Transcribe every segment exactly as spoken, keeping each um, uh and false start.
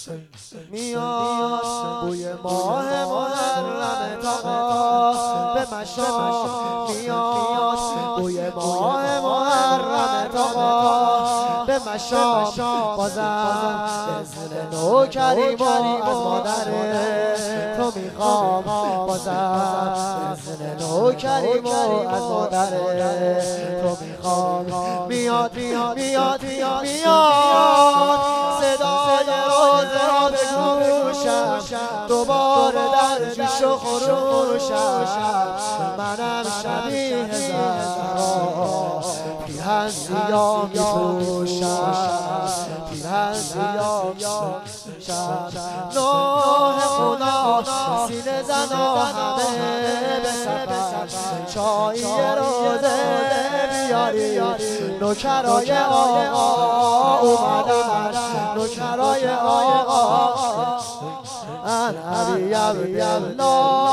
میاد بوی ماه محرم تاقا به مشام میاد بوی ماه محرم تاقا به مشام بازم اذن نو کریم از مادر تو میخوام بازم اذن نو کریم از مادر تو میخوام میاد میاد میاد میاد صدای روزه به گوشم دوباره در جوش و خروشم منم شبیه زهرا پیرهن سیاه میپوشم پیرهن سیاه میپوشم نوح خدا سینه زنا همه به سفر چایی روزه بیاری نوکرای آقا اومدن نوکرای آقا ان علی علی الله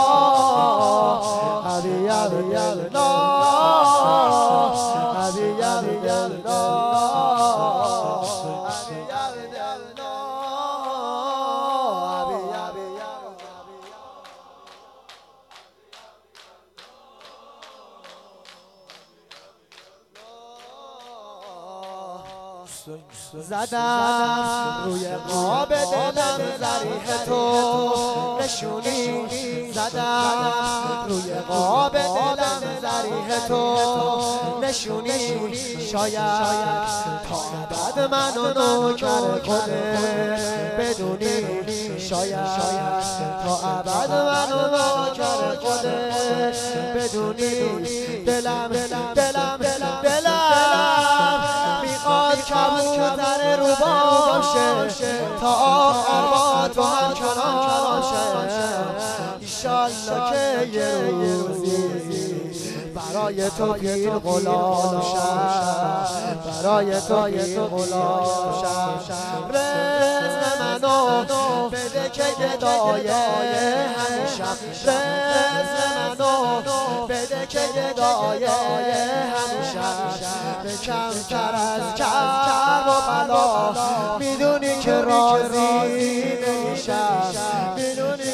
علی علی الله علی علی الله زدم روی قاب دلم ذریح تو نشونی زدم روی قاب دلم ذریح تو نشونی شاید تا ابد منو نوکر کنه بدونی شاید تا ابد منو نوکر کنه بدونی دلم دلم دلم میخواد کبوتر رو باشه تا آخر با تو هم کنار باشه ایشالله که یه روزی برای تو پیر غلام شم برای تو پیر غلام شم رزق منو بده که گدای همیشم رزق منو بده که گدای همیشم به کمتر از کرب و بلا میدونی که راضی نمیشم میدونی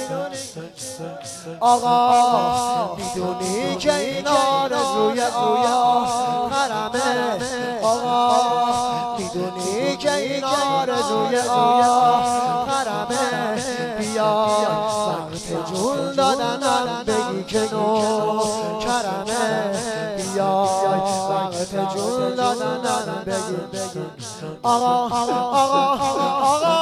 آقا میدونی که این آرزوی آخرمه آقا میدونی که این آرزوی آخرمه بیا وقت جون دادنم بگی که نوکرمه بیا وقت جون دادنم بگی آقا آقا آقا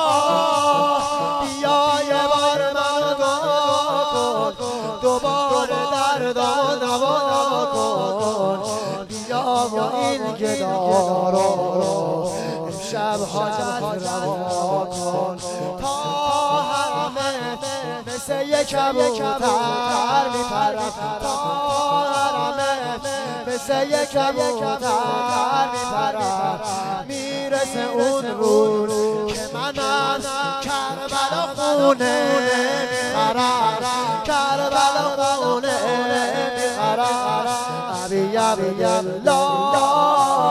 بیا یه بار منو دعا کن دوباره دردمو دوا کن بیا و این گدا رو امشب حاجت روا کن تا حرمه مثل یک کبوتر میپرم تا حرمه مثل یک کبوتر میپرم میرسه اون روز که منم کربلا خونه میخرم کربلا خونه میخرم عبی عبی الله